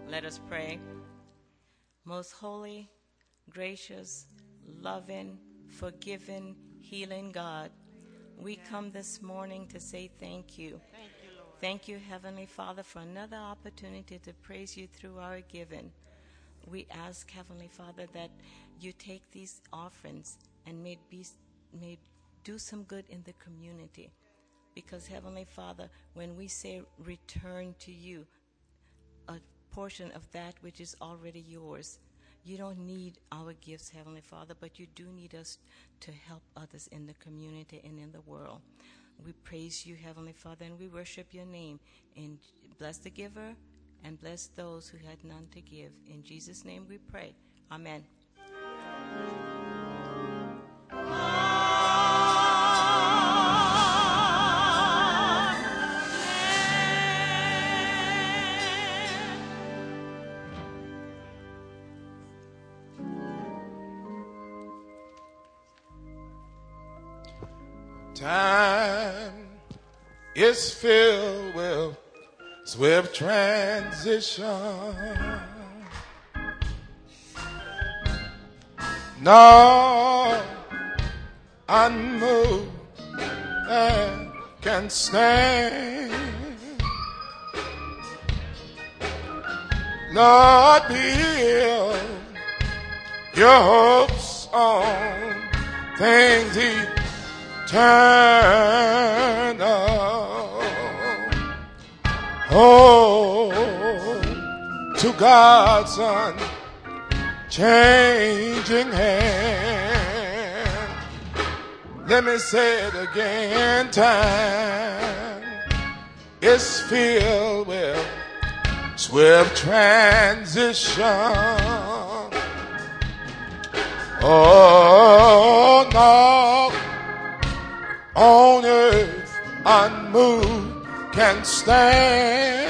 Let us pray. Most holy, gracious, loving, forgiving, healing God, we come this morning to say thank you. Thank you, Lord. Thank you, Heavenly Father, for another opportunity to praise you through our giving. We ask, Heavenly Father, that you take these offerings and may do some good in the community. Because, Heavenly Father, when we say return to you, a portion of that which is already yours, you don't need our gifts, Heavenly Father, but you do need us to help others in the community and in the world. We praise you, Heavenly Father, and we worship your name. And bless the giver and bless those who had none to give. In Jesus' name we pray. Amen. Time is filled with swift transition. No unmoved and can stand. Lord, build your hopes on things eternal. Oh, to God's unchanging hand. Let me say it again. Time is filled with swift transition. Oh, no, on earth unmoved can stand.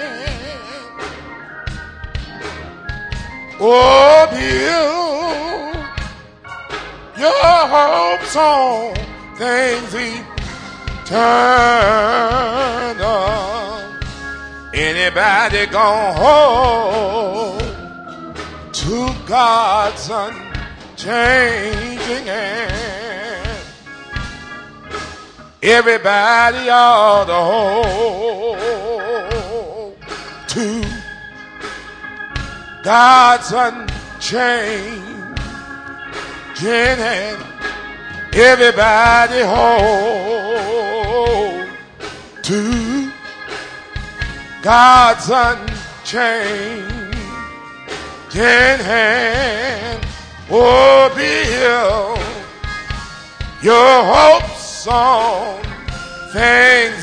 Oh, build your hopes on things eternal. Anybody gonna hold to God's unchanging hand? Everybody ought to hold to God's unchanging hand. Everybody hold to God's unchanging hand. Oh, build your hopes on things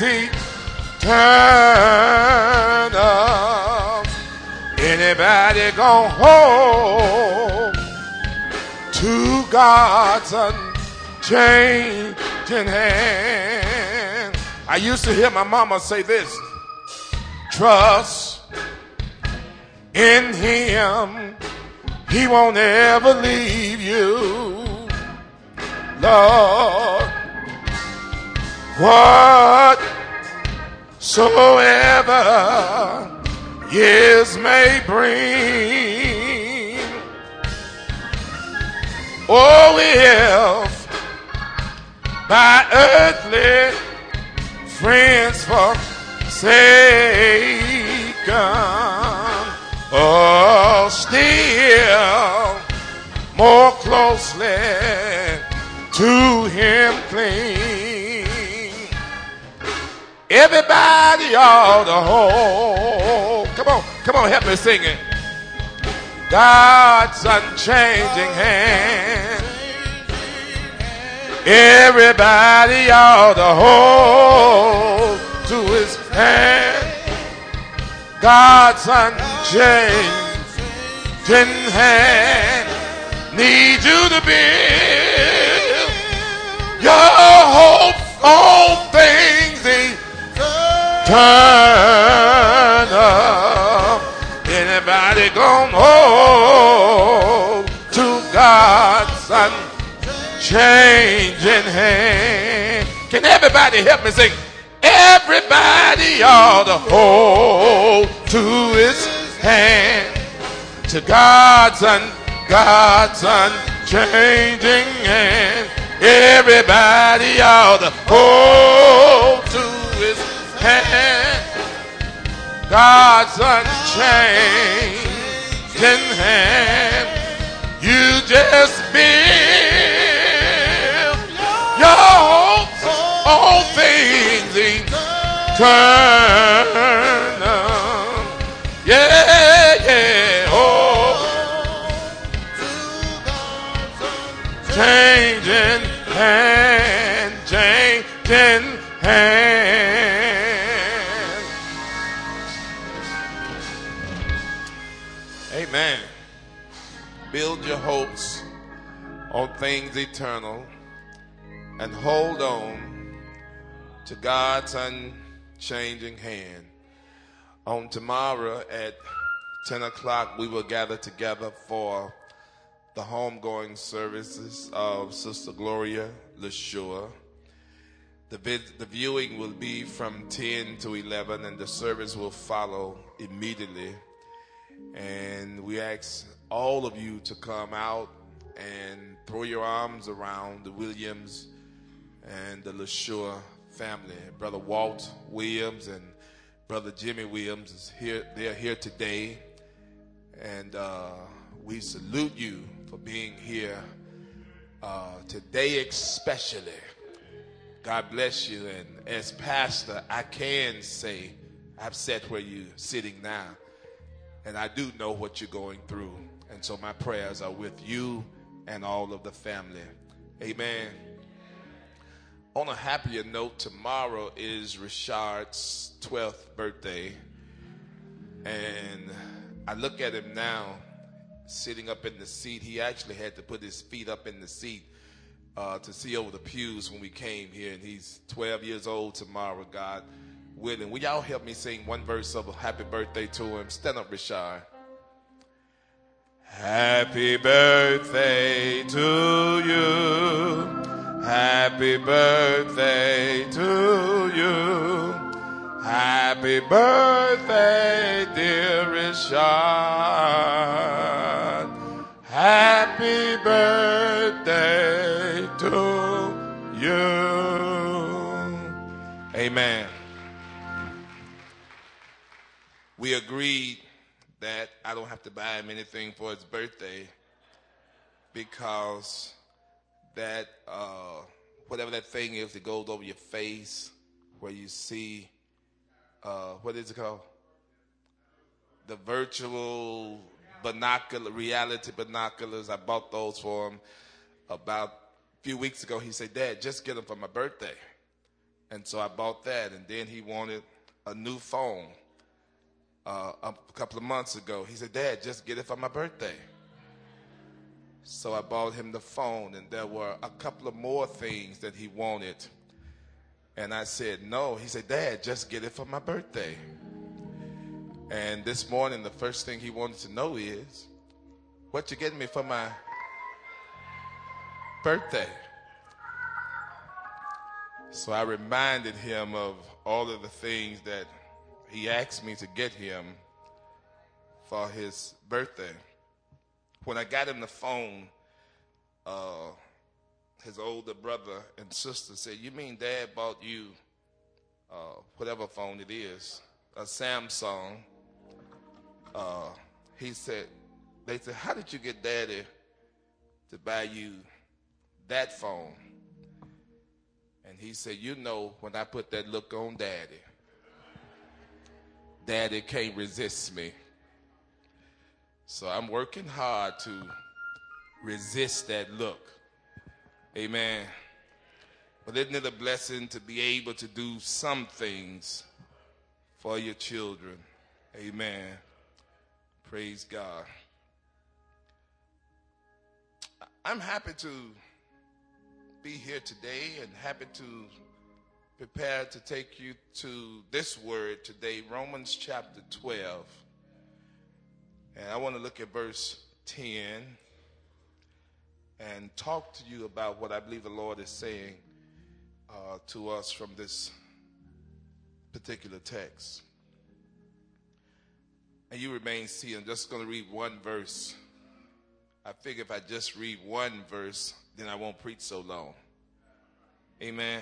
eternal. Anybody gonna hold to God's unchanging hand? I used to hear my mama say this: trust in him, he won't ever leave you. Lord, whatsoever years may bring, oh, if by earthly friends forsaken, oh, still more closely to him cling. Everybody ought to hold. Come on, help me sing it. God's unchanging hand. Everybody ought to hold to his hand. God's unchanging hand. Need you to build your hope on things eternal. Anybody gonna hold to God's unchanging hand? Can everybody help me sing? Everybody ought to hold to his hand to God's unchanging hand. Everybody ought to hold to his hand. God's unchanging hand. You just build your hopes on things eternal. Yeah, yeah. Oh, changing hand, changing hand. Amen. Build your hopes on things eternal and hold on to God's unchanging hand. On tomorrow at 10 o'clock, we will gather together for the homegoing services of Sister Gloria LeSure. The viewing will be from 10 to 11, and the service will follow immediately. And we ask all of you to come out and throw your arms around the Williams and the LeSure family. Brother Walt Williams and Brother Jimmy Williams is here. They are here today, and we salute you for being here today especially. God bless you. And as pastor, I can say I've sat where you're sitting now, and I do know what you're going through. And so my prayers are with you and all of the family. Amen. On a happier note, tomorrow is Richard's 12th birthday. And I look at him now, sitting up in the seat. He actually had to put his feet up in the seat to see over the pews when we came here. And he's 12 years old tomorrow, God willing. Will y'all help me sing one verse of a happy birthday to him? Stand up, Richard. Happy birthday to you. Happy birthday to you. Happy birthday, dear Richard. Happy birthday to you. Amen. We agreed that I don't have to buy him anything for his birthday because that whatever that thing is that goes over your face where you see what is it called? The virtual reality binoculars. I bought those for him about a few weeks ago. He said, Dad, just get them for my birthday. And so I bought that, and then he wanted a new phone a couple of months ago. He said, Dad, just get it for my birthday. So I bought him the phone, and there were a couple of more things that he wanted. And I said, no. He said, Dad, just get it for my birthday. And this morning, the first thing he wanted to know is, what you getting me for my birthday? So I reminded him of all of the things that he asked me to get him for his birthday. When I got him the phone, his older brother and sister said, you mean Dad bought you whatever phone it is, a Samsung? They said, how did you get Daddy to buy you that phone? And he said, you know, when I put that look on Daddy, Daddy can't resist me. So I'm working hard to resist that look. Amen. But isn't it a blessing to be able to do some things for your children? Amen. Praise God. I'm happy to be here today and happy to prepare to take you to this word today, Romans chapter 12. And I want to look at verse 10 and talk to you about what I believe the Lord is saying to us from this particular text. and you remain seated. I'm just going to read one verse. I figure if I just read one verse, then I won't preach so long. Amen.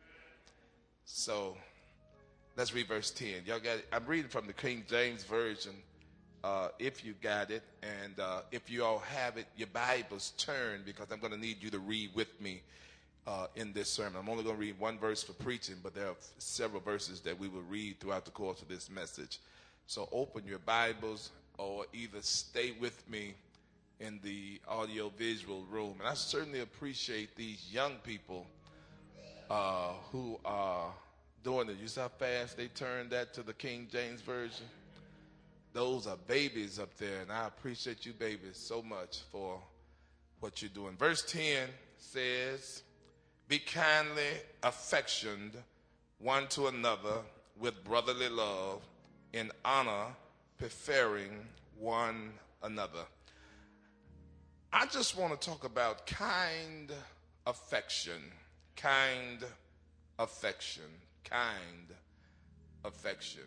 So let's read verse 10. Y'all got it? I'm reading from the King James Version, if you got it. And if you all have it, your Bibles turn, because I'm going to need you to read with me in this sermon. I'm only going to read one verse for preaching, but there are several verses that we will read throughout the course of this message. So open your Bibles or either stay with me in the audio-visual room. And I certainly appreciate these young people who are doing it. You see how fast they turned that to the King James Version? Those are babies up there, and I appreciate you babies so much for what you're doing. Verse 10 says, "Be kindly affectioned one to another with brotherly love, in honor, preferring one another." I just want to talk about kind affection. Kind affection. Kind affection.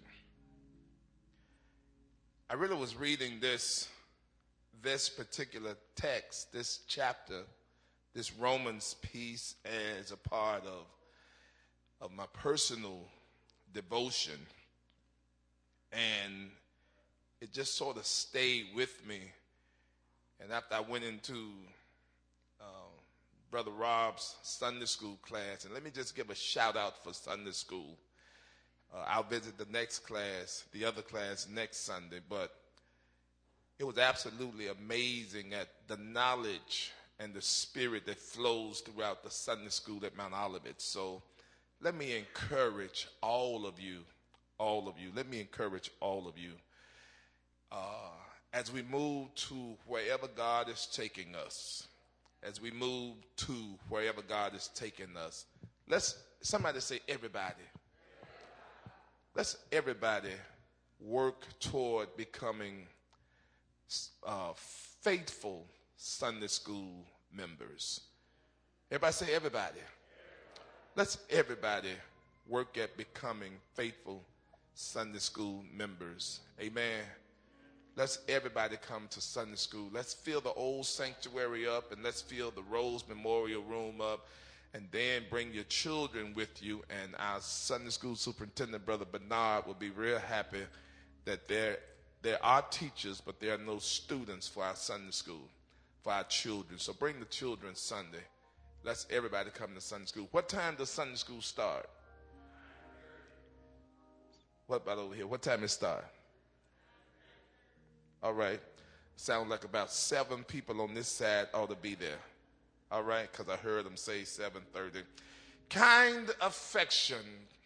I really was reading this particular text, this chapter, this Romans piece, as a part of my personal devotion. And it just sort of stayed with me. And after I went into Brother Rob's Sunday school class, and let me just give a shout out for Sunday school. I'll visit the next class, the other class next Sunday, but it was absolutely amazing at the knowledge and the spirit that flows throughout the Sunday school at Mount Olivet. So let me encourage all of you. Let me encourage all of you as we move to wherever God is taking us. As we move to wherever God is taking us. Let's, somebody say everybody. Let's everybody work toward becoming faithful Sunday school members. Everybody say everybody. Let's everybody work at becoming faithful Sunday school members. Amen. Let's everybody come to Sunday school. Let's fill the old sanctuary up, and let's fill the Rose Memorial Room up, and then bring your children with you. And our Sunday school superintendent, Brother Bernard, will be real happy that there are teachers, but there are no students for our Sunday school, for our children. So bring the children Sunday. Let's everybody come to Sunday school. What time does Sunday school start? What about over here? What time it start? All right. Sounds like about 7 people on this side ought to be there. All right, because I heard them say 7:30. Kind affection.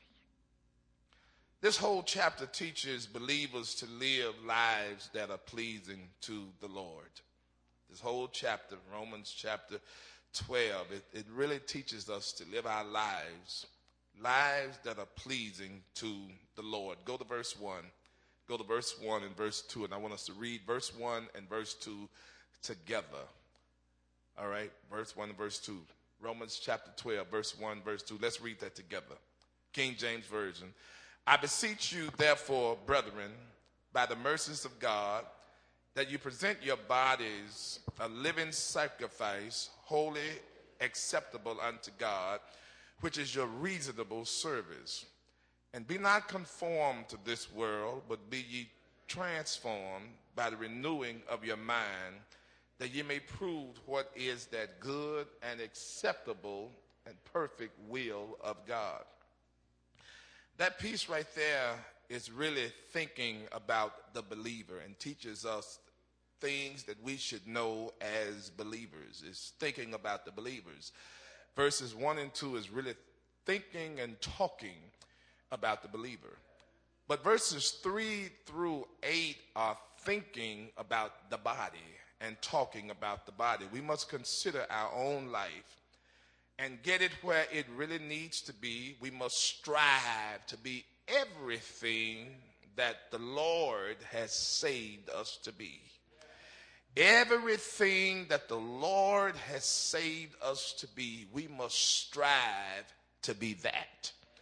This whole chapter teaches believers to live lives that are pleasing to the Lord. This whole chapter, Romans chapter 12, it really teaches us to live our lives that are pleasing to the Lord. Go to verse 1. Go to verse 1 and verse 2, and I want us to read verse 1 and verse 2 together. All right, verse 1 and verse 2. Romans chapter 12, verse 1, verse 2. Let's read that together. King James Version. "I beseech you, therefore, brethren, by the mercies of God, that you present your bodies a living sacrifice, holy, acceptable unto God, which is your reasonable service. And be not conformed to this world, but be ye transformed by the renewing of your mind, that ye may prove what is that good and acceptable and perfect will of God." That piece right there is really thinking about the believer and teaches us things that we should know as believers. It's thinking about the believers. Verses 1 and 2 is really thinking and talking about the believer. But verses 3 through 8 are thinking about the body and talking about the body. We must consider our own life and get it where it really needs to be. We must strive to be everything that the Lord has saved us to be. Everything that the Lord has saved us to be, we must strive to be that.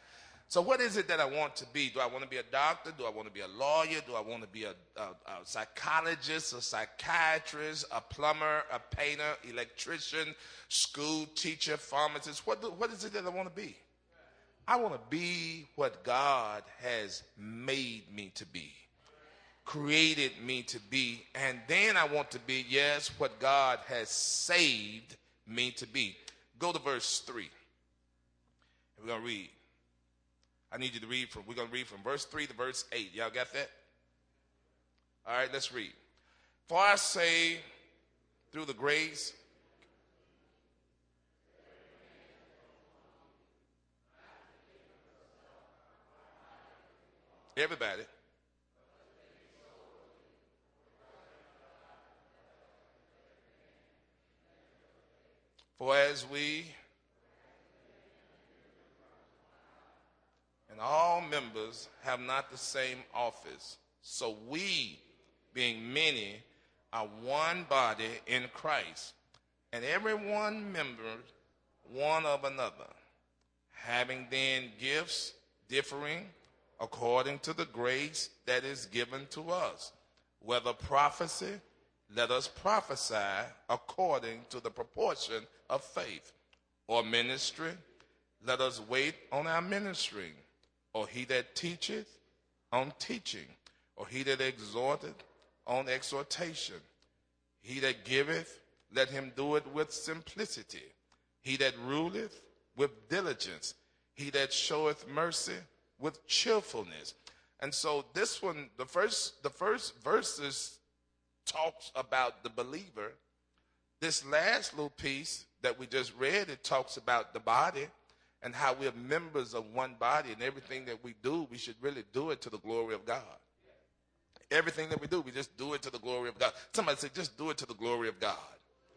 So what is it that I want to be? Do I want to be a doctor? Do I want to be a lawyer? Do I want to be a psychologist, a psychiatrist, a plumber, a painter, electrician, school teacher, pharmacist? What is it that I want to be? I want to be what God has made me to be, created me to be, and then I want to be, yes, what God has saved me to be. Go to verse 3. We're going to read. I need you to read we're going to read from verse 3 to verse 8. Y'all got that? All right, let's read. For I say, through the grace, everybody, for as we and all members have not the same office, so we, being many, are one body in Christ, and every one member one of another, having then gifts differing according to the grace that is given to us. Whether prophecy, let us prophesy according to the proportion of faith, or ministry, let us wait on our ministering, or he that teacheth on teaching, or he that exhorteth on exhortation. He that giveth, let him do it with simplicity. He that ruleth, with diligence. He that showeth mercy, with cheerfulness. And so this one, the first verses talks about the believer. This last little piece that we just read, it talks about the body and how we're members of one body, and everything that we do, we should really do it to the glory of God. Everything that we do, we just do it to the glory of God. Somebody say, just do it to the glory of God.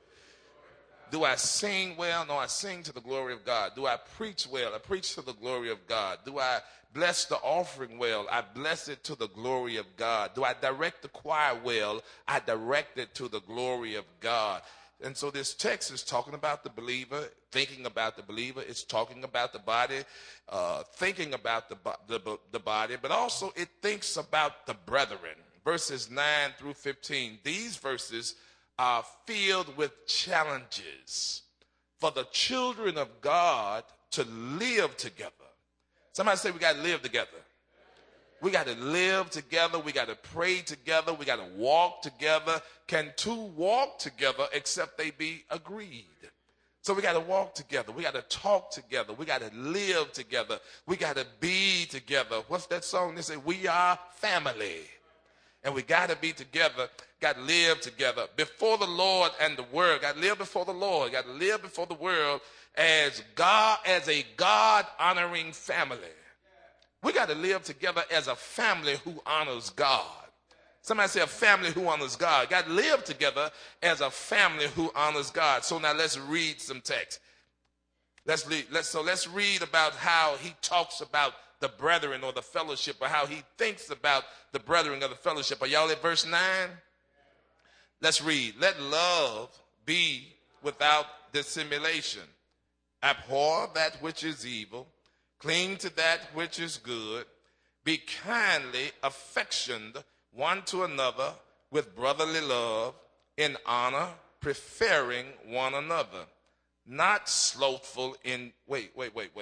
Do I sing well? No, I sing to the glory of God. Do I preach well? I preach to the glory of God. Do I bless the offering well? I bless it to the glory of God. Do I direct the choir well? I direct it to the glory of God. And so this text is talking about the believer, thinking about the believer. It's talking about the body, thinking about the body, but also it thinks about the brethren. Verses 9 through 15. These verses are filled with challenges for the children of God to live together. Somebody say we got to live together. We got to live together. We got to pray together. We got to walk together. Can two walk together except they be agreed? So we got to walk together. We got to talk together. We got to live together. We got to be together. What's that song? They say, we are family. And we got to be together, got to live together before the Lord and the world. Got to live before the Lord, got to live before the world as God, as a God-honoring family. We got to live together as a family who honors God. Somebody say a family who honors God. Got to live together as a family who honors God. So now let's read some text. Let's read about how he talks about the brethren or the fellowship, or how he thinks about the brethren of the fellowship. Are y'all at verse 9? Let's read. Let love be without dissimulation. Abhor that which is evil. Cling to that which is good. Be kindly affectioned one to another with brotherly love, in honor, preferring one another. Not slothful in... Wait.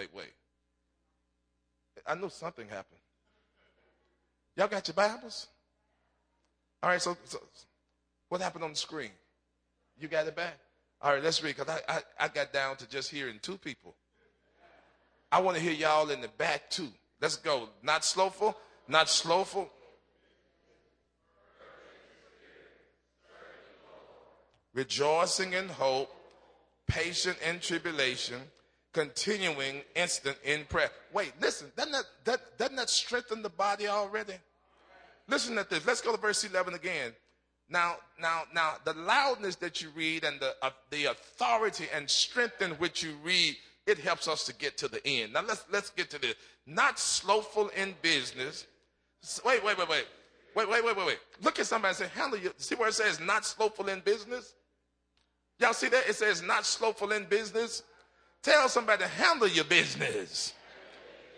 I know something happened. Y'all got your Bibles? All right, so what happened on the screen? You got it back? All right, let's read, because I got down to just hearing two people. I want to hear y'all in the back, too. Let's go. Not slothful, not slothful. Rejoicing in hope, patient in tribulation, continuing instant in prayer. Wait, listen, doesn't that strengthen the body already? Listen to this. Let's go to verse 11 again. Now, the loudness that you read and the authority and strength in which you read, it helps us to get to the end. Now, let's get to this. Not slothful in business. Wait. Look at somebody and say, handle your, see where it says not slothful in business? Y'all see that? It says not slothful in business. Tell somebody to handle your business.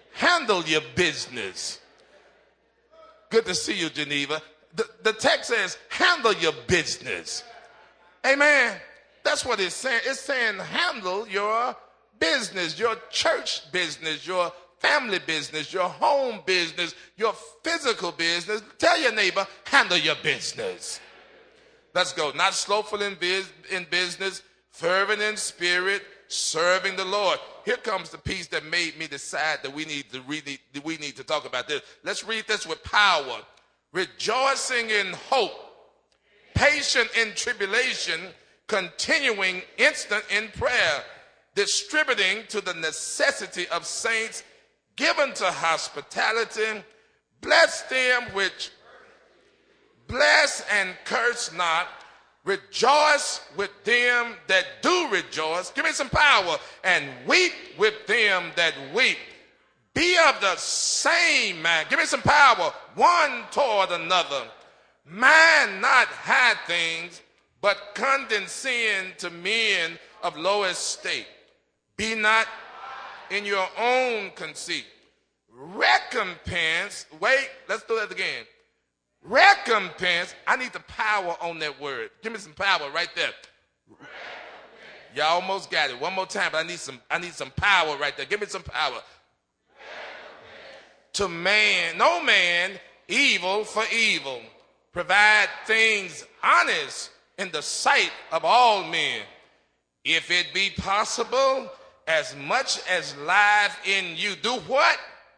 handle your business. Good to see you, Geneva. The text says, handle your business. Amen. That's what it's saying. It's saying handle your business, your church business, your family business, your home business, your physical business. Tell your neighbor, handle your business. Let's go. Not slothful in business, fervent in spirit, serving the Lord. Here comes the piece that made me decide that we need to talk about this. Let's read this with power. Rejoicing in hope, patient in tribulation, continuing instant in prayer, distributing to the necessity of saints, given to hospitality, bless them which bless and curse not, rejoice with them that do rejoice. Give me some power. And weep with them that weep. Be of the same mind. Give me some power. One toward another. Mind not high things, but condescend to men of low estate. Be not in your own conceit. Recompense. Wait, let's do that again. Recompense. I need the power on that word. Give me some power right there. Y'all almost got it. One more time, but I need some power right there. Give me some power. To man, no man, evil for evil. Provide things honest in the sight of all men. If it be possible, as much as lieth in you, do what?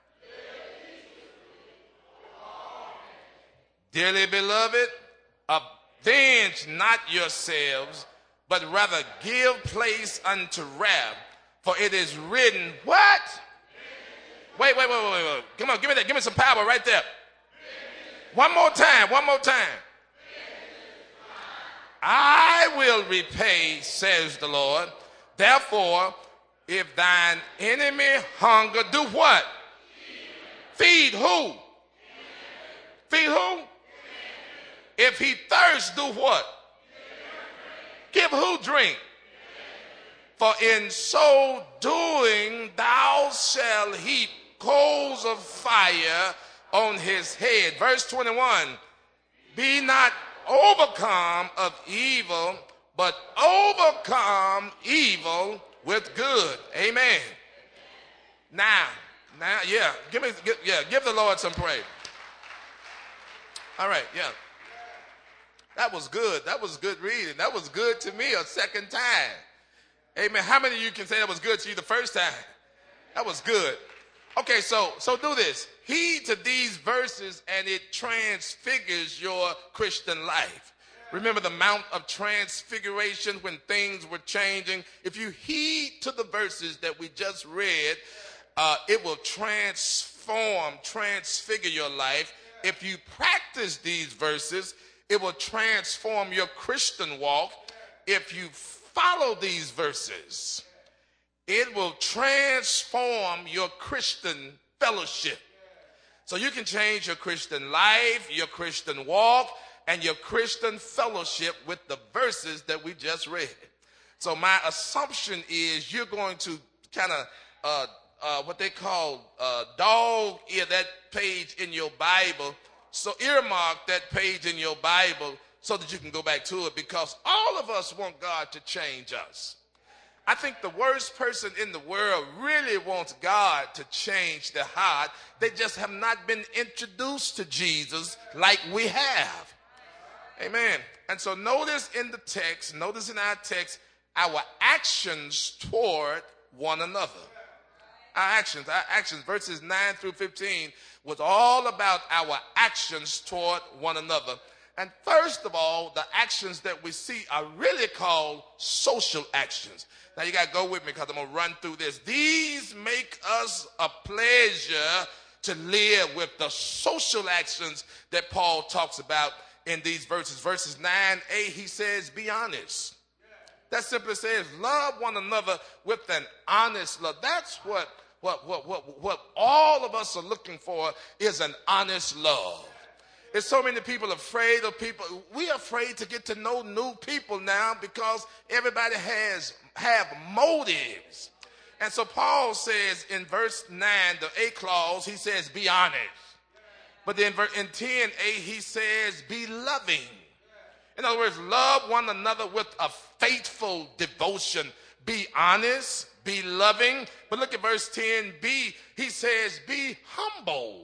Dearly beloved, avenge not yourselves, but rather give place unto wrath. For it is written, what? Wait. Come on, give me that. Give me some power right there. One more time. I will repay, says the Lord. Therefore, if thine enemy hunger, do what? Feed who? Feed who? If he thirst, do what? Give who drink? For in so doing thou shalt heap coals of fire on his head. Verse 21. Be not overcome of evil, but overcome evil with good. Amen. Now, yeah. Give the Lord some praise. All right, yeah. That was good. That was good reading. That was good to me a second time. Amen. How many of you can say that was good to you the first time? That was good. Okay, so do this. Heed to these verses and it transfigures your Christian life. Remember the Mount of Transfiguration when things were changing? If you heed to the verses that we just read, it will transfigure your life. If you practice these verses, it will transform your Christian walk. If you follow these verses, it will transform your Christian fellowship. So you can change your Christian life, your Christian walk, and your Christian fellowship with the verses that we just read. So my assumption is you're going to kind of what they call dog ear that page in your Bible. So earmark that page in your Bible so that you can go back to it, because all of us want God to change us. I think the worst person in the world really wants God to change their heart. They just have not been introduced to Jesus like we have. Amen. And so notice in our text, our actions toward one another. Our actions, verses 9 through 15, was all about our actions toward one another. And first of all, the actions that we see are really called social actions. Now you got to go with me because I'm going to run through this. These make us a pleasure to live with the social actions that Paul talks about in these verses. Verses 9a, he says, be honest. That simply says, love one another with an honest love. That's what all of us are looking for, is an honest love. There's so many people afraid of people. We're afraid to get to know new people now because everybody have motives. And so Paul says in verse 9, the A clause, he says, be honest. But then in 10a, he says, be loving. In other words, love one another with a faithful devotion. Be honest, be loving. But look at verse 10b, he says, be humble.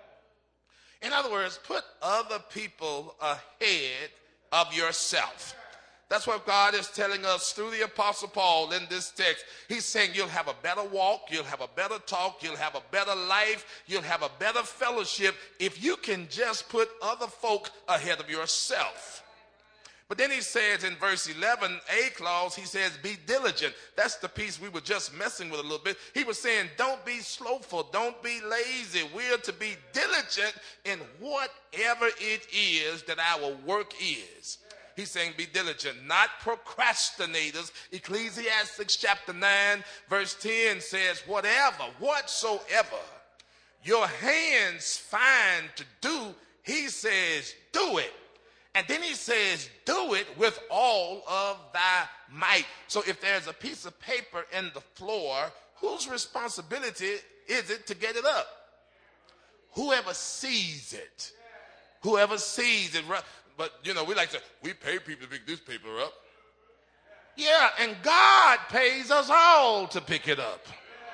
In other words, put other people ahead of yourself. That's what God is telling us through the Apostle Paul in this text. He's saying you'll have a better walk, you'll have a better talk, you'll have a better life, you'll have a better fellowship if you can just put other folk ahead of yourself. But then he says in verse 11, A clause, he says, be diligent. That's the piece we were just messing with a little bit. He was saying, don't be slothful, don't be lazy. We're to be diligent in whatever it is that our work is. He's saying be diligent, not procrastinators. Ecclesiastes chapter 9, verse 10 says, whatsoever your hands find to do, he says, do it. And then he says, do it with all of thy might. So if there's a piece of paper in the floor, whose responsibility is it to get it up? Whoever sees it. Whoever sees it. But, we pay people to pick this paper up. Yeah, and God pays us all to pick it up.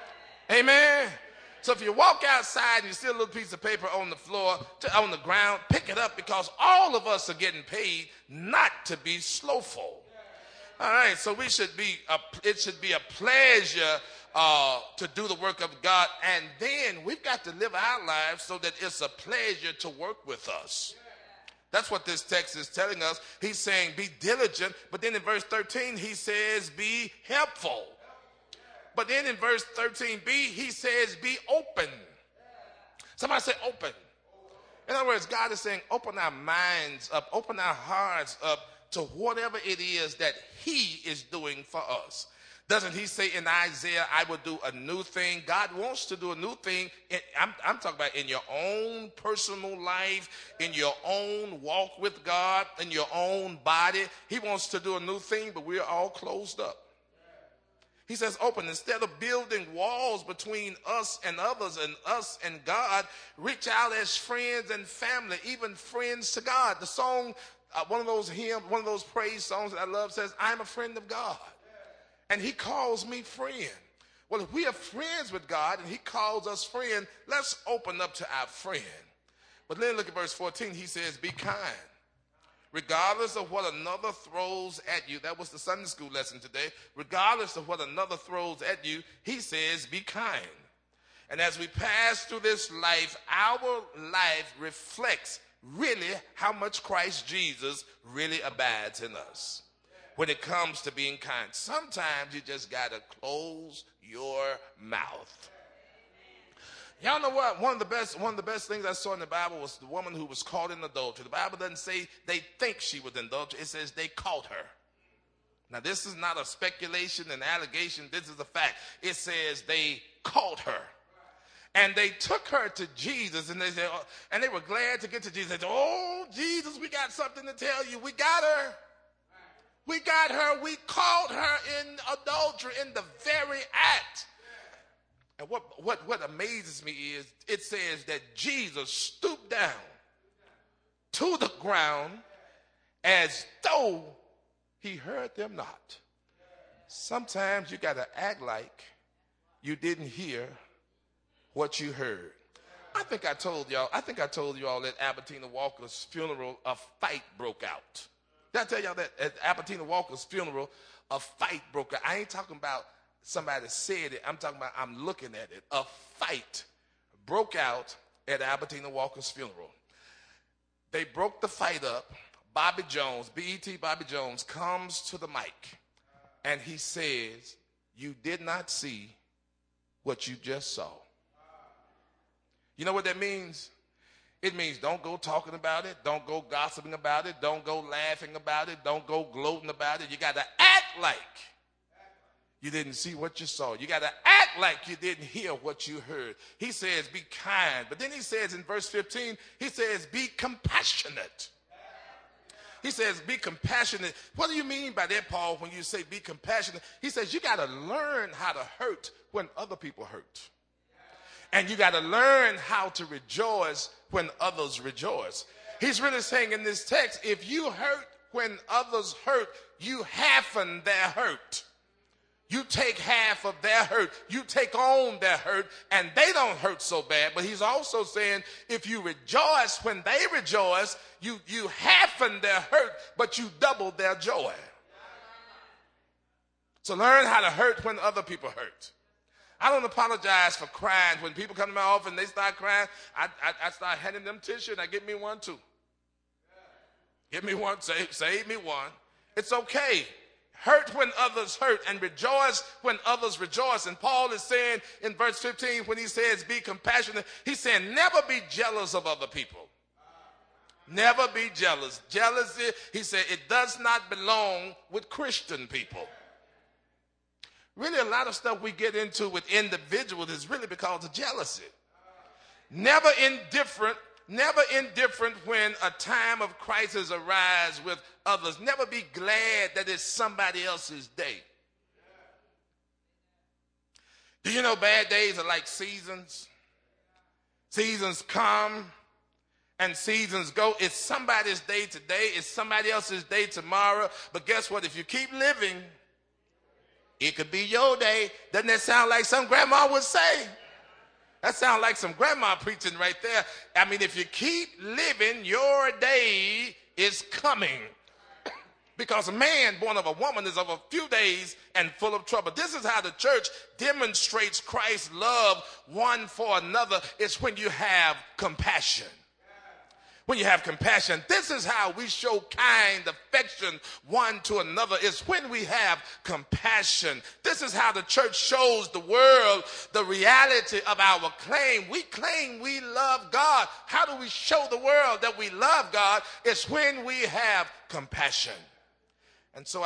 Amen. So if you walk outside and you see a little piece of paper on the floor, on the ground, pick it up because all of us are getting paid not to be slothful. All right, so it should be a pleasure to do the work of God. And then we've got to live our lives so that it's a pleasure to work with us. That's what this text is telling us. He's saying be diligent, but then in verse 13 he says be helpful. But then in verse 13b he says be open. Somebody say open. In other words, God is saying open our minds up, open our hearts up to whatever it is that he is doing for us. Doesn't he say in Isaiah, I will do a new thing? God wants to do a new thing. I'm talking about in your own personal life, in your own walk with God, in your own body. He wants to do a new thing, but we're all closed up. He says open. Instead of building walls between us and others and us and God, reach out as friends and family, even friends to God. The song, one of those praise songs that I love says, I'm a friend of God. And he calls me friend. Well, if we are friends with God and he calls us friend, let's open up to our friend. But then look at verse 14. He says, be kind. Regardless of what another throws at you, that was the Sunday school lesson today. Regardless of what another throws at you, he says, be kind. And as we pass through this life, our life reflects really how much Christ Jesus really abides in us. When it comes to being kind, sometimes you just got to close your mouth. Y'all know what? One of the best things I saw in the Bible was the woman who was caught in adultery. The Bible doesn't say they think she was in adultery. It says they caught her. Now, this is not a speculation, an allegation. This is a fact. It says they caught her. And they took her to Jesus, and they said, and they were glad to get to Jesus. They said, oh, Jesus, we got something to tell you. We got her. We got her. We caught her in adultery in the very act. And what amazes me is it says that Jesus stooped down to the ground as though he heard them not. Sometimes you got to act like you didn't hear what you heard. I think I told you all at Albertina Walker's funeral, a fight broke out. Did I tell y'all that at Albertina Walker's funeral, a fight broke out? I ain't talking about somebody said it. I'm talking about I'm looking at it. A fight broke out at Albertina Walker's funeral. They broke the fight up. Bobby Jones, BET Bobby Jones, comes to the mic and he says, you did not see what you just saw. You know what that means? It means don't go talking about it. Don't go gossiping about it. Don't go laughing about it. Don't go gloating about it. You got to act like you didn't see what you saw. You got to act like you didn't hear what you heard. He says, be kind. But then he says in verse 15, he says, be compassionate. He says, be compassionate. What do you mean by that, Paul, when you say be compassionate? He says, you got to learn how to hurt when other people hurt. And you got to learn how to rejoice when others rejoice. He's really saying in this text, if you hurt when others hurt, you halfen their hurt. You take half of their hurt. You take on their hurt, and they don't hurt so bad. But he's also saying, if you rejoice when they rejoice, you halfen their hurt, but you double their joy. So learn how to hurt when other people hurt. I don't apologize for crying. When people come to my office and they start crying, I start handing them tissue, and I give me one too. Give me one, save me one. It's okay. Hurt when others hurt and rejoice when others rejoice. And Paul is saying in verse 15, when he says be compassionate, he's saying never be jealous of other people. Never be jealous. Jealousy, he said, it does not belong with Christian people. Really, a lot of stuff we get into with individuals is really because of jealousy. Never indifferent when a time of crisis arises with others. Never be glad that it's somebody else's day. Do you know bad days are like seasons? Seasons come and seasons go. It's somebody's day today. It's somebody else's day tomorrow. But guess what? If you keep living, it could be your day. Doesn't that sound like some grandma would say? That sounds like some grandma preaching right there. I mean, if you keep living, your day is coming. Because a man born of a woman is of a few days and full of trouble. This is how the church demonstrates Christ's love one for another. It's when you have compassion. When you have compassion, this is how we show kind affection one to another, is when we have compassion. This is how the church shows the world the reality of our claim. We claim we love God. How do we show the world that we love God? It's when we have compassion. And so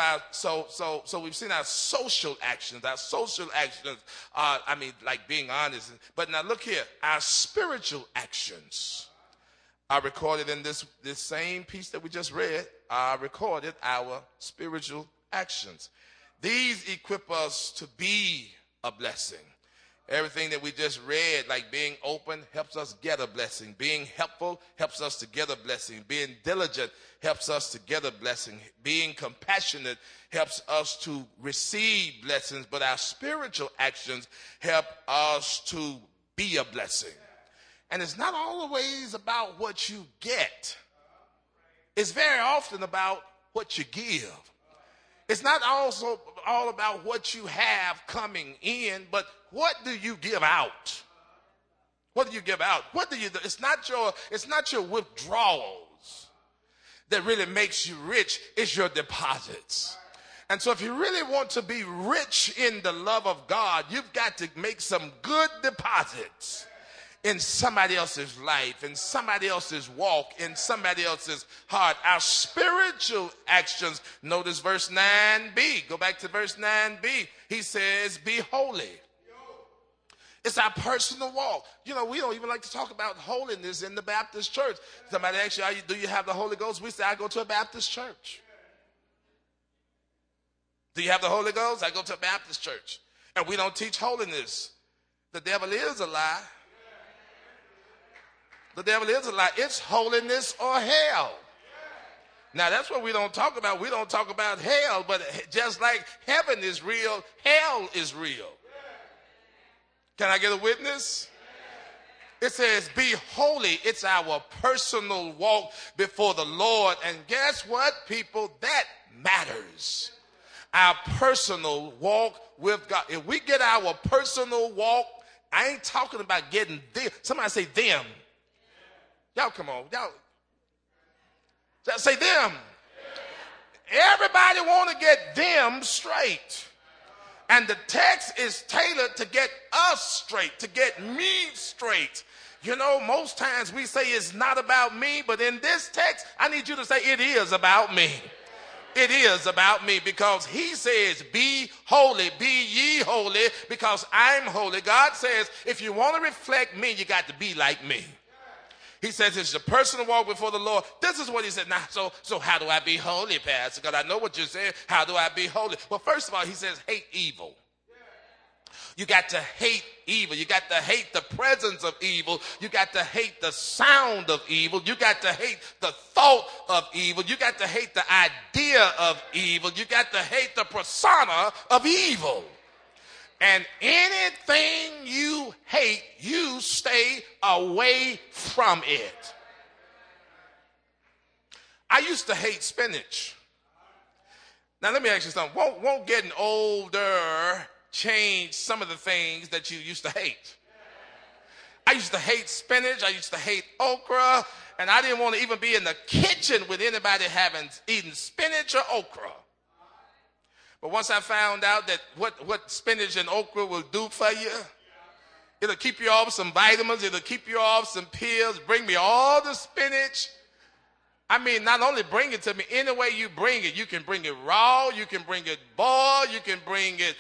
we've seen our social actions. Our social actions are, like being honest. But now look here, our spiritual actions are recorded in this same piece that we just read. Are recorded our spiritual actions. These equip us to be a blessing. Everything that we just read, like being open, helps us get a blessing. Being helpful helps us to get a blessing. Being diligent helps us to get a blessing. Being compassionate helps us to receive blessings. But our spiritual actions help us to be a blessing. And it's not always about what you get. It's very often about what you give. It's not also all about what you have coming in, but what do you give out? What do you give out? What do you do? It's not your withdrawals that really makes you rich. It's your deposits. And so if you really want to be rich in the love of God, you've got to make some good deposits in somebody else's life, in somebody else's walk, in somebody else's heart. Our spiritual actions. Notice verse 9b. Go back to verse 9b. He says, be holy. It's our personal walk. You know, we don't even like to talk about holiness in the Baptist church. Somebody asks you, do you have the Holy Ghost? We say, I go to a Baptist church. Do you have the Holy Ghost? I go to a Baptist church. And we don't teach holiness. The devil is a lie. The devil is a lie. It's holiness or hell. Now, that's what we don't talk about. We don't talk about hell, but just like heaven is real, hell is real. Can I get a witness? It says, be holy. It's our personal walk before the Lord. And guess what, people? That matters. Our personal walk with God. If we get our personal walk, I ain't talking about getting them. Somebody say them. Y'all come on. Y'all say them. Everybody want to get them straight. And the text is tailored to get us straight, to get me straight. You know, most times we say it's not about me, but in this text, I need you to say it is about me. It is about me, because he says, be holy, be ye holy, because I'm holy. God says, if you want to reflect me, you got to be like me. He says it's your personal walk before the Lord. This is what he said. Now, so how do I be holy, Pastor? Because I know what you're saying. How do I be holy? Well, first of all, he says hate evil. You got to hate evil. You got to hate the presence of evil. You got to hate the sound of evil. You got to hate the thought of evil. You got to hate the idea of evil. You got to hate the persona of evil. And anything you hate, you stay away from it. I used to hate spinach. Now let me ask you something. Won't getting older change some of the things that you used to hate? I used to hate spinach. I used to hate okra. And I didn't want to even be in the kitchen with anybody having eaten spinach or okra. But once I found out that what spinach and okra will do for you, it'll keep you off some vitamins, it'll keep you off some pills, bring me all the spinach. I mean, not only bring it to me, any way you bring it, you can bring it raw, you can bring it boiled, you can bring it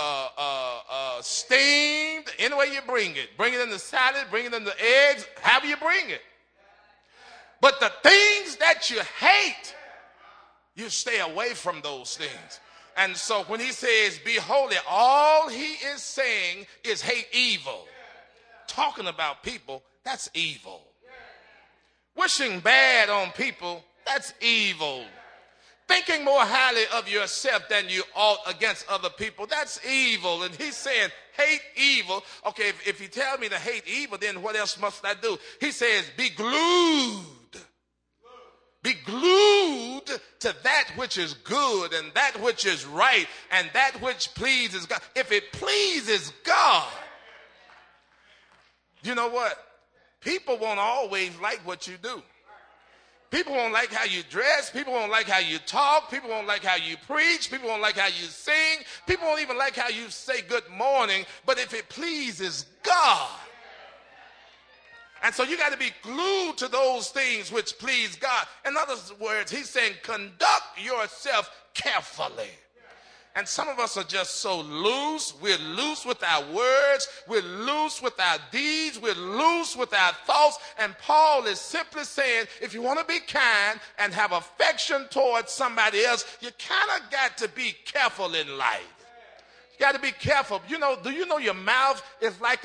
steamed, any way you bring it in the salad, bring it in the eggs, however you bring it. But the things that you hate, you stay away from those things. And so when he says be holy, all he is saying is hate evil. Talking about people, that's evil. Wishing bad on people, that's evil. Thinking more highly of yourself than you ought against other people, that's evil. And he's saying hate evil. Okay, if you tell me to hate evil, then what else must I do? He says be glued. Be glued to that which is good and that which is right and that which pleases God. If it pleases God, you know what? People won't always like what you do. People won't like how you dress. People won't like how you talk. People won't like how you preach. People won't like how you sing. People won't even like how you say good morning. But if it pleases God, and so you got to be glued to those things which please God. In other words, he's saying conduct yourself carefully. And some of us are just so loose. We're loose with our words. We're loose with our deeds. We're loose with our thoughts. And Paul is simply saying, if you want to be kind and have affection towards somebody else, you kind of got to be careful in life. You got to be careful. You know, do you know your mouth is like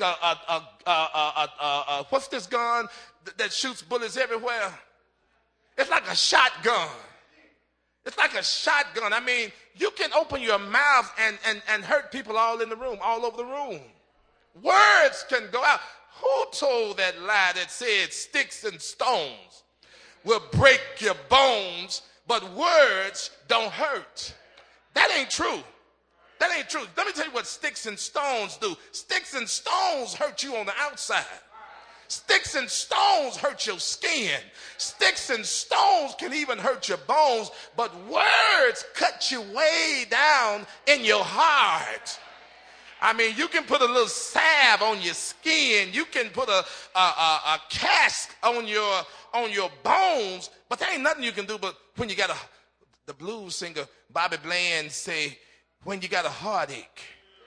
what's this gun that shoots bullets everywhere? It's like a shotgun. It's like a shotgun. I mean, you can open your mouth and hurt people all in the room, all over the room. Words can go out. Who told that lie that said sticks and stones will break your bones, but words don't hurt? That ain't true. That ain't true. Let me tell you what sticks and stones do. Sticks and stones hurt you on the outside. Sticks and stones hurt your skin. Sticks and stones can even hurt your bones, but words cut you way down in your heart. I mean, you can put a little salve on your skin. You can put a cast on your bones, but there ain't nothing you can do. But when you got the blues singer Bobby Bland say, when you got a heartache.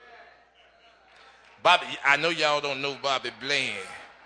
Bobby, I know y'all don't know Bobby Bland.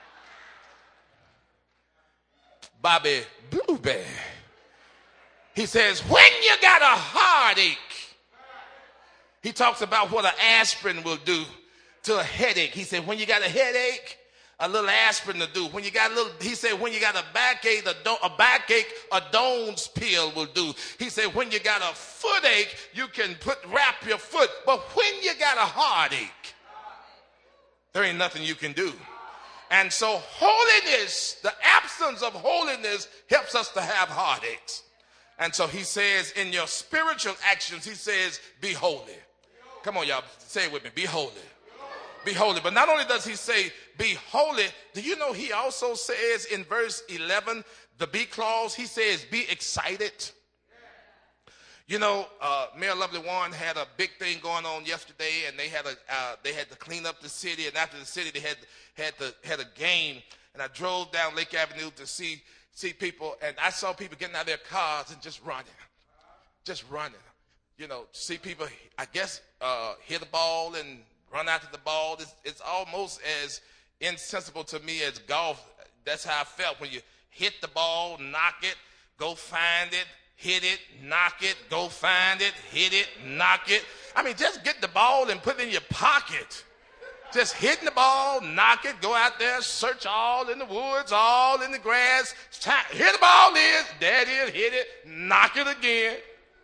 Bobby Blueberry. He says, when you got a heartache, he talks about what an aspirin will do to a headache. He said, when you got a headache, a little aspirin to do. When you got he said, when you got a backache, a Doan's pill will do. He said, when you got a footache, you can wrap your foot. But when you got a heartache, there ain't nothing you can do. And so holiness, the absence of holiness helps us to have heartaches. And so he says in your spiritual actions, he says, be holy. Come on, y'all, say it with me, be holy. Be holy. But not only does he say be holy, do you know he also says in verse 11, the B clause, he says be excited. You know, Mayor Lovely Warren had a big thing going on yesterday, and they had to clean up the city. And after the city, they had a game. And I drove down Lake Avenue to see people, and I saw people getting out of their cars and just running. You know, see people, I guess, hit a ball and run after the ball. It's almost as insensible to me as golf. That's how I felt when you hit the ball, knock it, go find it, hit it, knock it, go find it, hit it, knock it. I mean, just get the ball and put it in your pocket. Just hitting the ball, knock it, go out there, search all in the woods, all in the grass. Hit the ball is, there it is, hit it, knock it again.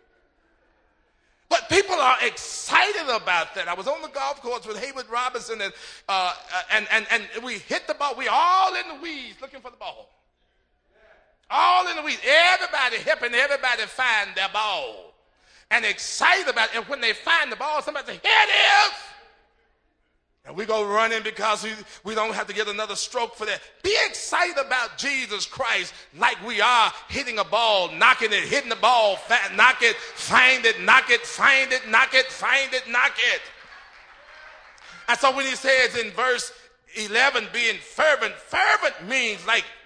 But people are excited about that. I was on the golf course with Hayward Robinson, and we hit the ball. We all in the weeds looking for the ball. All in the weeds. Everybody helping everybody find their ball. And excited about it. And when they find the ball, somebody says, here it is. And we go running because we don't have to get another stroke for that. Be excited about Jesus Christ like we are hitting a ball, knocking it, hitting the ball, knock it, find it, knock it, find it, knock it, find it, knock it. And so when he says in verse 11, being fervent, fervent means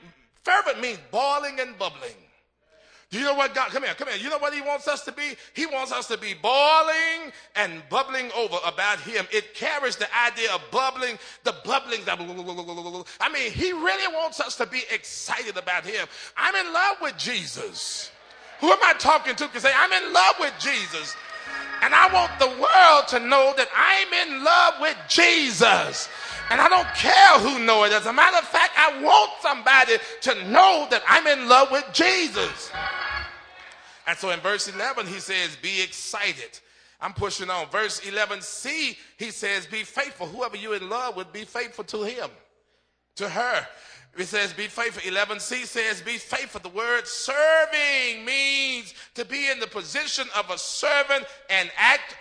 boiling and bubbling. Do you know what God, come here. You know what he wants us to be? He wants us to be boiling and bubbling over about him. It carries the idea of bubbling, the bubbling. I mean, he really wants us to be excited about him. I'm in love with Jesus. Who am I talking to? Can say, I'm in love with Jesus. And I want the world to know that I'm in love with Jesus. And I don't care who knows it. As a matter of fact, I want somebody to know that I'm in love with Jesus. And so in verse 11, he says, be excited. I'm pushing on. Verse 11c, he says, be faithful. Whoever you're in love with, be faithful to him, to her. It says, be faithful. 11c says, be faithful. The word serving means to be in the position of a servant and act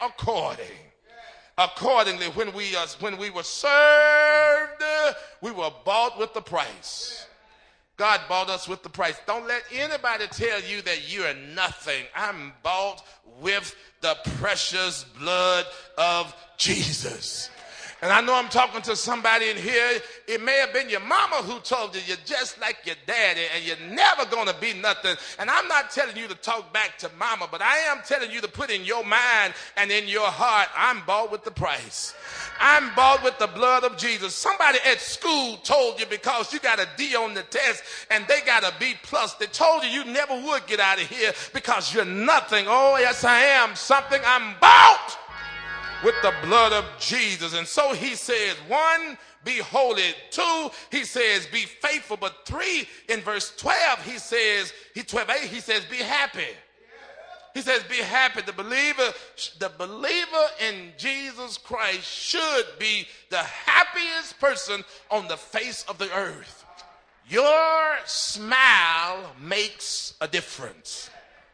accordingly. When we were served, we were bought with the price. God bought us with the price. Don't let anybody tell you that you are nothing. I'm bought with the precious blood of Jesus. And I know I'm talking to somebody in here. It may have been your mama who told you you're just like your daddy and you're never going to be nothing. And I'm not telling you to talk back to mama, but I am telling you to put in your mind and in your heart, I'm bought with the price. I'm bought with the blood of Jesus. Somebody at school told you because you got a D on the test and they got a B+. They told you never would get out of here because you're nothing. Oh, yes, I am something. I'm bought with the blood of Jesus. And so he says, 1, be holy. 2, he says, be faithful. But 3, in verse 12, he says, 12:8, he says, be happy. He says, be happy. The believer in Jesus Christ should be the happiest person on the face of the earth. Your smile makes a difference.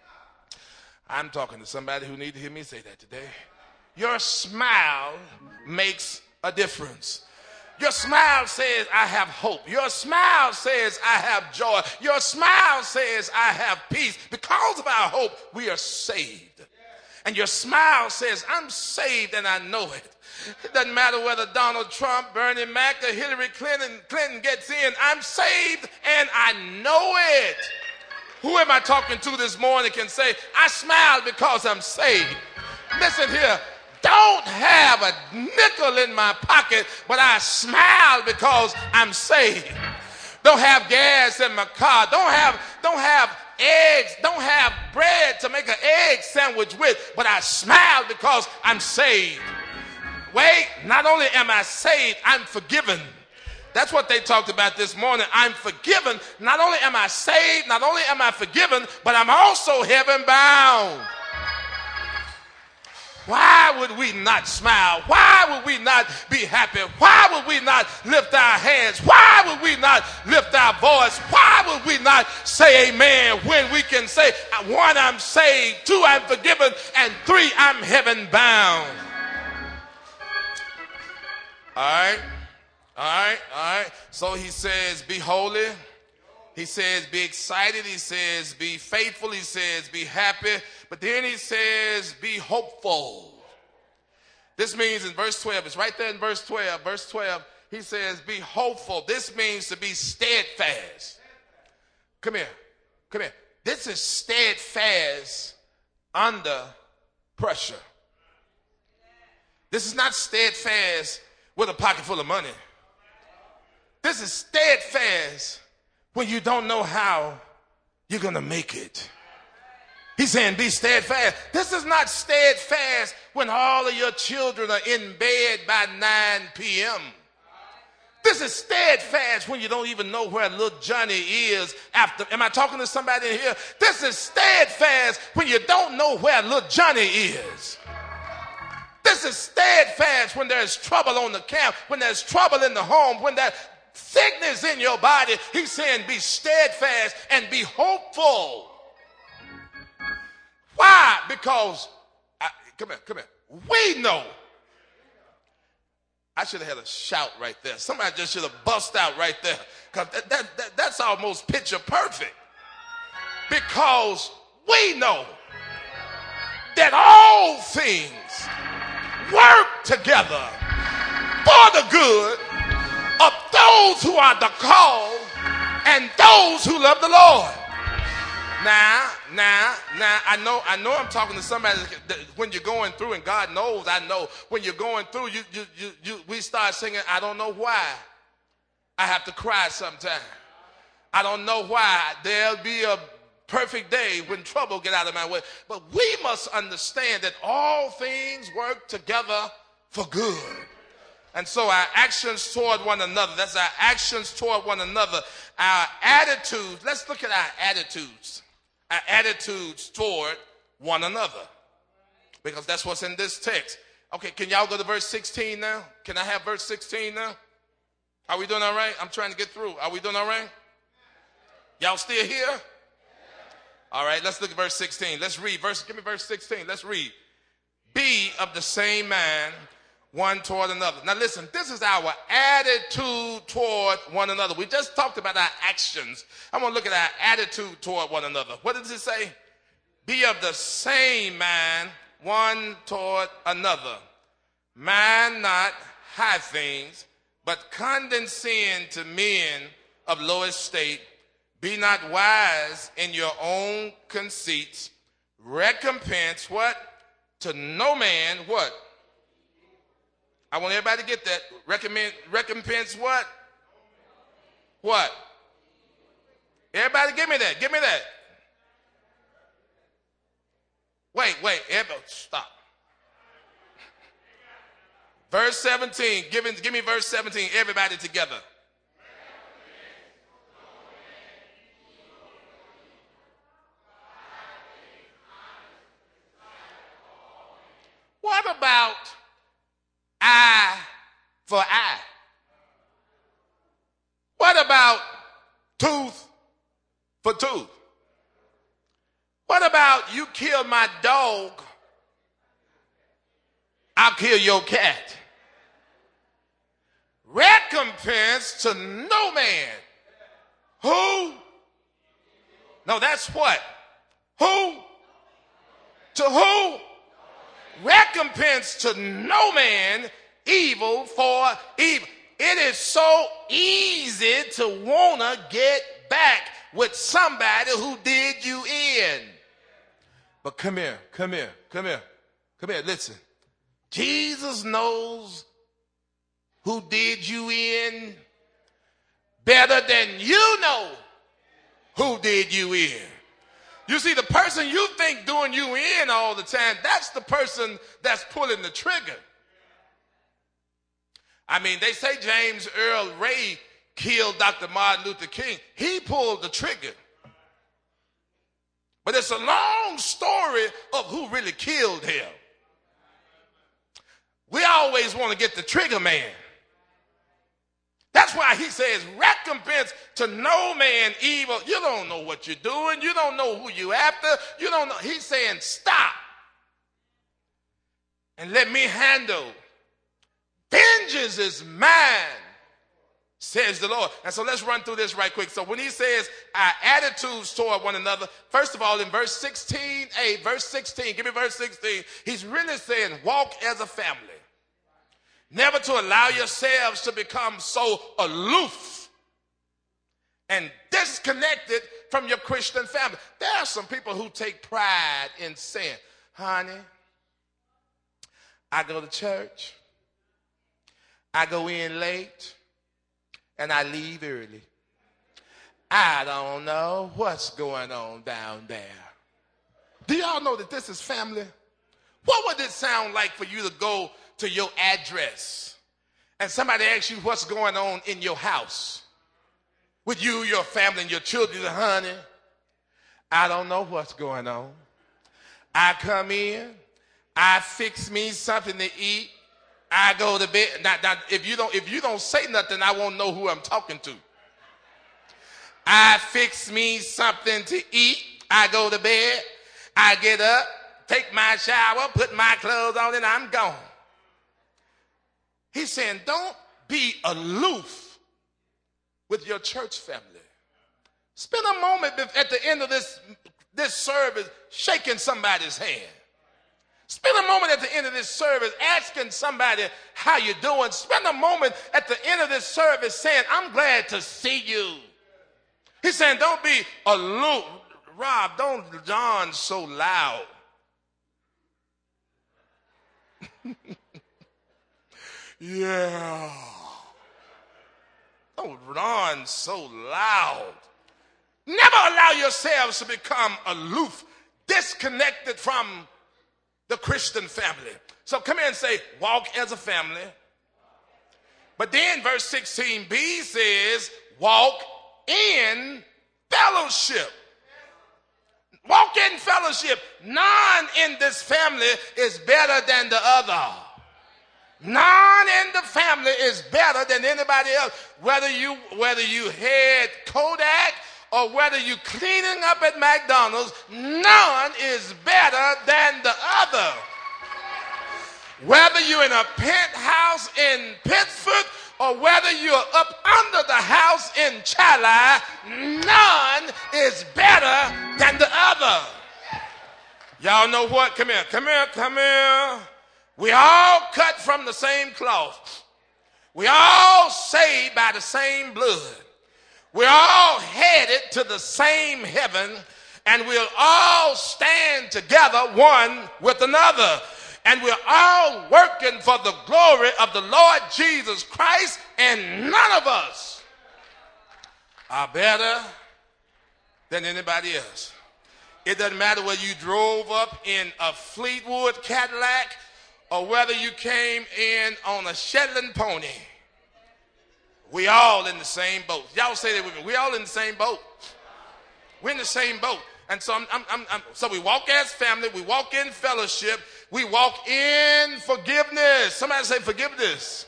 I'm talking to somebody who needs to hear me say that today. Your smile makes a difference. Your smile says, I have hope. Your smile says, I have joy. Your smile says, I have peace. Because of our hope, we are saved. And your smile says, I'm saved and I know it. It doesn't matter whether Donald Trump, Bernie Mac, or Hillary Clinton gets in. I'm saved and I know it. Who am I talking to this morning can say, I smile because I'm saved. Listen here. Don't have a nickel in my pocket, but I smile because I'm saved. Don't have gas in my car. Don't have eggs. Don't have bread to make an egg sandwich with, but I smile because I'm saved. Wait, not only am I saved, I'm forgiven. That's what they talked about this morning. I'm forgiven. Not only am I saved, not only am I forgiven, but I'm also heaven bound. Why would we not smile? Why would we not be happy? Why would we not lift our hands? Why would we not lift our voice? Why would we not say amen when we can say, 1, I'm saved, 2, I'm forgiven, and 3, I'm heaven bound? All right. So he says, be holy. He says, be excited. He says, be faithful. He says, be happy. But then he says, be hopeful. This means in verse 12, it's right there in verse 12. Verse 12, he says, be hopeful. This means to be steadfast. Come here. This is steadfast under pressure. This is not steadfast with a pocket full of money. This is steadfast when you don't know how you're going to make it. He's saying be steadfast. This is not steadfast when all of your children are in bed by 9 p.m. This is steadfast when you don't even know where little Johnny is after. Am I talking to somebody in here? This is steadfast when you don't know where little Johnny is. This is steadfast when there's trouble on the camp, when there's trouble in the home, when there's sickness in your body. He's saying be steadfast and be hopeful. Why? Because, come here. We know. I should have had a shout right there. Somebody just should have bust out right there. Because that's almost picture perfect. Because we know that all things work together for the good of those who are the called and those who love the Lord. Now, I know I'm talking to somebody that when you're going through, and God knows I know, when you're going through, we start singing, I don't know why I have to cry sometimes. I don't know why. There'll be a perfect day when trouble get out of my way. But we must understand that all things work together for good. And so our actions toward one another, that's our actions toward one another, our attitudes. Let's look at our attitudes. Our attitudes toward one another, because that's what's in this text. Okay, can y'all go to verse 16 now? Can I have verse 16 now? Are we doing all right? I'm trying to get through. Are we doing all right? Y'all still here? All right, let's look at verse 16. Let's read. Give me verse 16. Let's read. Be of the same mind, one toward another. Now listen, this is our attitude toward one another. We just talked about our actions. I want to look at our attitude toward one another. What does it say? Be of the same mind, one toward another. Mind not high things, but condescend to men of low estate. Be not wise in your own conceits. Recompense what? To no man what? I want everybody to get that. Recompense what? What? Everybody give me that. Give me that. Wait. Everybody, stop. Verse 17. Give me verse 17. Everybody together. What about eye for eye? What about tooth for tooth? What about you kill my dog, I'll kill your cat? Recompense to no man. Who? No, that's what? Who? To who? Recompense to no man evil for evil. It is so easy to want to get back with somebody who did you in. But come here. Listen. Jesus knows who did you in better than you know who did you in. You see, the person you think doing you in all the time, that's the person that's pulling the trigger. I mean, they say James Earl Ray killed Dr. Martin Luther King. He pulled the trigger. But it's a long story of who really killed him. We always want to get the trigger man. That's why he says, recompense to no man evil. You don't know what you're doing. You don't know who you're after. You don't know. He's saying, stop. And let me handle. Vengeance is mine, says the Lord. And so let's run through this right quick. So when he says our attitudes toward one another, first of all, in verse 16, give me verse 16. He's really saying, walk as a family. Never to allow yourselves to become so aloof and disconnected from your Christian family. There are some people who take pride in saying, honey, I go to church, I go in late, and I leave early. I don't know what's going on down there. Do y'all know that this is family? What would it sound like for you to go to your address and somebody asks you what's going on in your house with you, your family, and your children? Honey, I don't know what's going on. I come in, I fix me something to eat, I go to bed. Now, if you don't say nothing, I won't know who I'm talking to. I fix me something to eat, I go to bed, I get up, take my shower, put my clothes on, and I'm gone. He's saying, don't be aloof with your church family. Spend a moment at the end of this service shaking somebody's hand. Spend a moment at the end of this service asking somebody how you doing. Spend a moment at the end of this service saying, I'm glad to see you. He's saying, don't be aloof. Rob, don't yawn so loud. Yeah. Don't yawn so loud. Never allow yourselves to become aloof, disconnected from the Christian family. So come here and say, walk as a family. But then verse 16b says, walk in fellowship. Walk in fellowship. None in this family is better than the other. None in the family is better than anybody else. Whether you head Kodak or whether you cleaning up at McDonald's, none is better than the other. Whether you're in a penthouse in Pittsburgh or whether you're up under the house in Chili, none is better than the other. Y'all know what? Come here. We all cut from the same cloth. We all saved by the same blood. We're all headed to the same heaven, and we'll all stand together one with another. And we're all working for the glory of the Lord Jesus Christ, and none of us are better than anybody else. It doesn't matter whether you drove up in a Fleetwood Cadillac or whether you came in on a Shetland pony. We all in the same boat. Y'all say that with me. We all in the same boat. We're in the same boat. And so so we walk as family. We walk in fellowship. We walk in forgiveness. Somebody say forgiveness.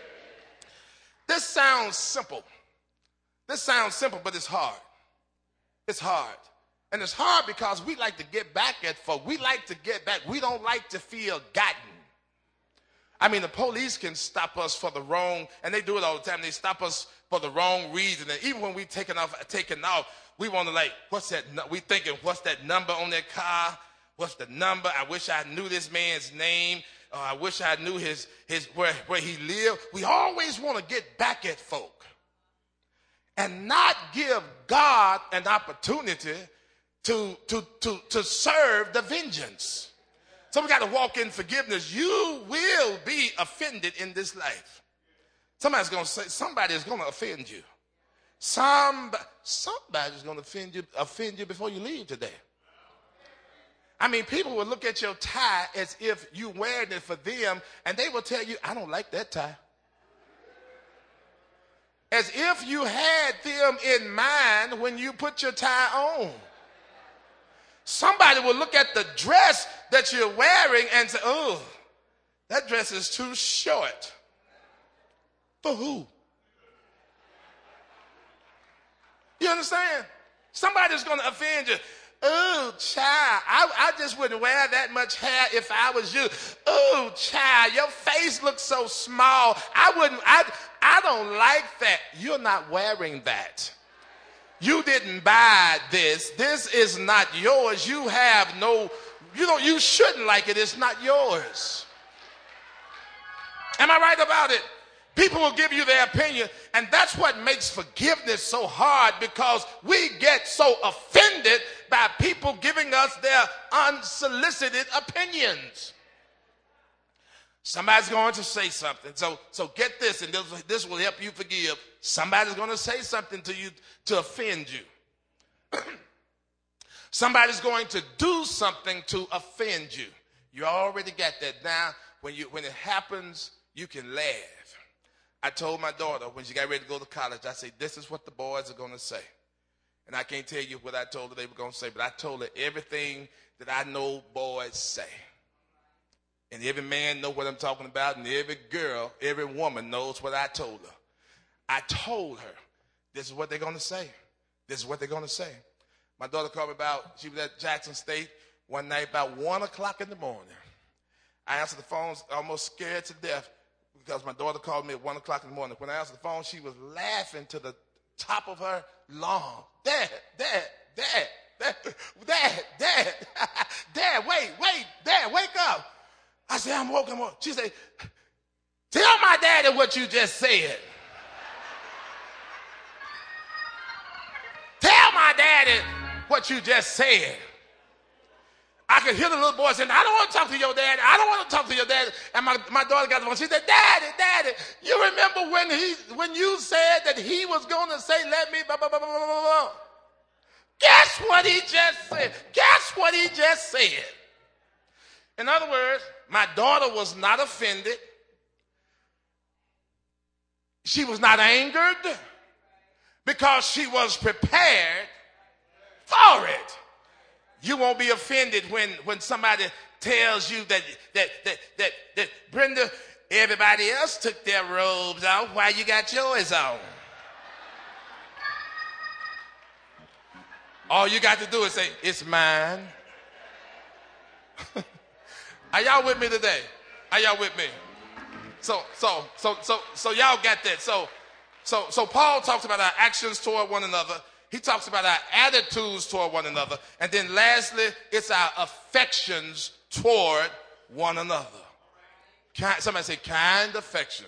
This sounds simple. But it's hard. It's hard. And it's hard because we like to get back at folk. We like to get back. We don't like to feel gotten. I mean, the police can stop us for the wrong, and they do it all the time. They stop us for the wrong reason. And even when we taking off, we want to what's that? We thinking, what's that number on that car? What's the number? I wish I knew this man's name. I wish I knew his where he lived. We always want to get back at folk and not give God an opportunity to serve the vengeance. So we got to walk in forgiveness. You will be offended in this life. Somebody's going to offend you. Somebody's going to offend you before you leave today. I mean, people will look at your tie as if you wearing it for them, and they will tell you, I don't like that tie. As if you had them in mind when you put your tie on. Somebody will look at the dress that you're wearing and say, oh, that dress is too short. For who? You understand? Somebody's going to offend you. Oh, child, I just wouldn't wear that much hair if I was you. Oh, child, your face looks so small. I don't like that. You're not wearing that. You didn't buy this. This is not yours. You shouldn't like it. It's not yours. Am I right about it? People will give you their opinion, and that's what makes forgiveness so hard, because we get so offended by people giving us their unsolicited opinions. Somebody's going to say something. So get this, and this will help you forgive. Somebody's going to say something to you to offend you. Somebody's going to do something to offend you. You already got that. Now, when it happens, you can laugh. I told my daughter when she got ready to go to college, I said, this is what the boys are going to say. And I can't tell you what I told her they were going to say, but I told her everything that I know boys say. And every man knows what I'm talking about, and every girl, every woman knows what I told her. I told her, this is what they're going to say. This is what they're going to say. My daughter called me she was at Jackson State one night about 1 o'clock in the morning. I answered the phone, almost scared to death, because my daughter called me at 1 o'clock in the morning. When I answered the phone, she was laughing to the top of her lungs. Dad, Dad, wake up. I said, I'm woke. She said, tell my daddy what you just said. Tell my daddy what you just said. I could hear the little boy saying, I don't want to talk to your daddy. I don't want to talk to your daddy. And my daughter got the phone. She said, Daddy, you remember when you said that he was going to say, let me, blah, blah, blah, blah, blah, blah. Guess what he just said? Guess what he just said? In other words, my daughter was not offended. She was not angered because she was prepared for it. You won't be offended when somebody tells you that Brenda, everybody else took their robes off. Why you got yours on? All you got to do is say, it's mine. Are y'all with me today? Are y'all with me? So y'all got that. So Paul talks about our actions toward one another. He talks about our attitudes toward one another. And then lastly, it's our affections toward one another. Somebody say kind affection.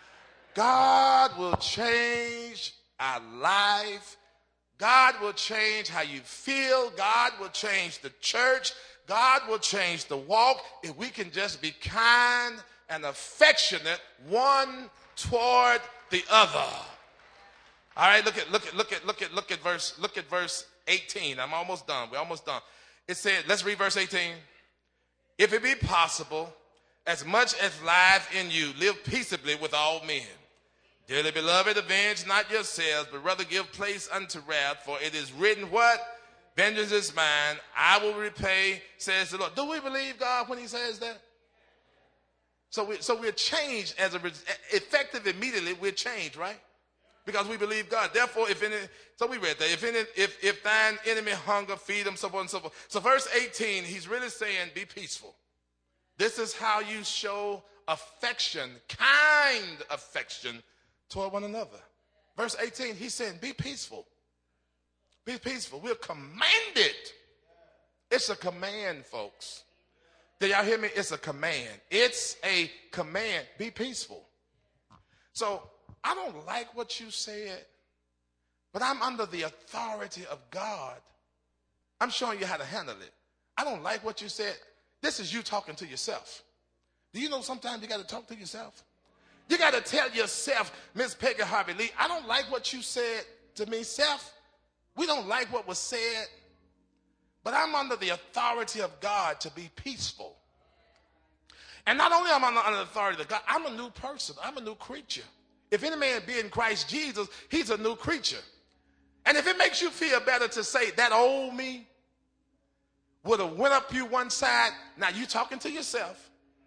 God will change our life. God will change how you feel. God will change the church. God will change the walk if we can just be kind and affectionate one toward the other. All right, look at verse 18. I'm almost done. We're almost done. It said, let's read verse 18. If it be possible, as much as lies in you, live peaceably with all men. Dearly beloved, avenge not yourselves, but rather give place unto wrath, for it is written, what? Vengeance is mine, I will repay, says the Lord. Do we believe God when he says that? So we're changed effective immediately, we're changed, right? Because we believe God. Therefore, so we read that, if thine enemy hunger, feed him, so forth and so forth. So verse 18, he's really saying, be peaceful. This is how you show affection, kind affection toward one another. Verse 18, he's saying, be peaceful. Be peaceful. We're commanded. It's a command, folks. Did y'all hear me? It's a command. It's a command. Be peaceful. So I don't like what you said, but I'm under the authority of God. I'm showing you how to handle it. I don't like what you said. This is you talking to yourself. Do you know sometimes you got to talk to yourself? You got to tell yourself, Miss Peggy Harvey Lee, I don't like what you said to me, self. We don't like what was said, but I'm under the authority of God to be peaceful. And not only am I under the authority of God, I'm a new person. I'm a new creature. If any man be in Christ Jesus, he's a new creature. And if it makes you feel better to say that old me would have went up you one side, now you talking to yourself.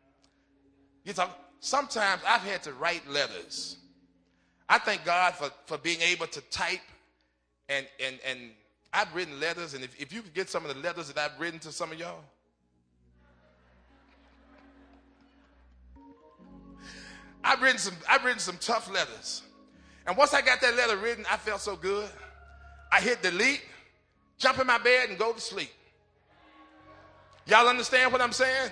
Sometimes I've had to write letters. I thank God for being able to type. And I've written letters, and if you could get some of the letters that I've written to some of y'all. I've written some tough letters. And once I got that letter written, I felt so good. I hit delete, jump in my bed, and go to sleep. Y'all understand what I'm saying?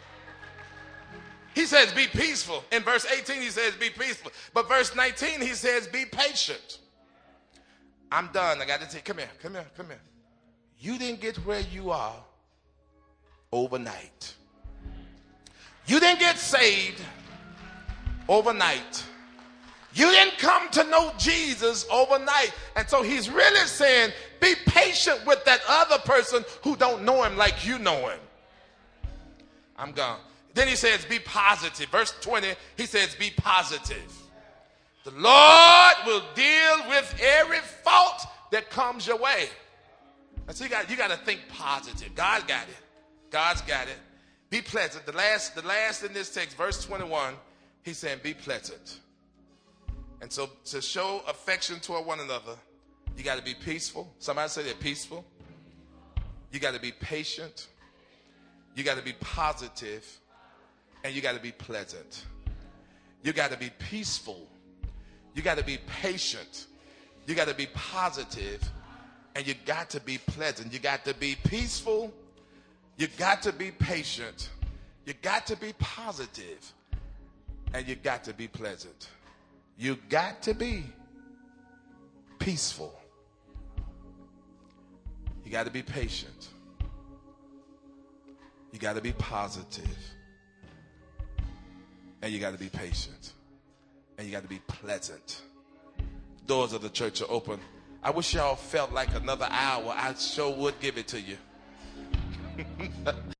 He says, be peaceful. In verse 18, he says, be peaceful. But verse 19, he says, be patient. I'm done. I got to come here. You didn't get where you are overnight. You didn't get saved overnight. You didn't come to know Jesus overnight. And so he's really saying, be patient with that other person who don't know him like you know him. I'm gone. Then he says, be positive. Verse 20, he says, be positive. The Lord will deal with every fault that comes your way. And so you got to think positive. God got it. God's got it. Be pleasant. The last in this text, verse 21, he's saying, be pleasant. And so to show affection toward one another, you got to be peaceful. Somebody say they're peaceful. You got to be patient. You got to be positive. And you got to be pleasant. You got to be peaceful. You got to be patient. You got to be positive. And you got to be pleasant. You got to be peaceful. You got to be patient. You got to be positive. And you got to be pleasant. You got to be peaceful. You got to be patient. You got to be positive. And you got to be patient. And you got to be pleasant. Doors of the church are open. I wish y'all felt like another hour. I sure would give it to you.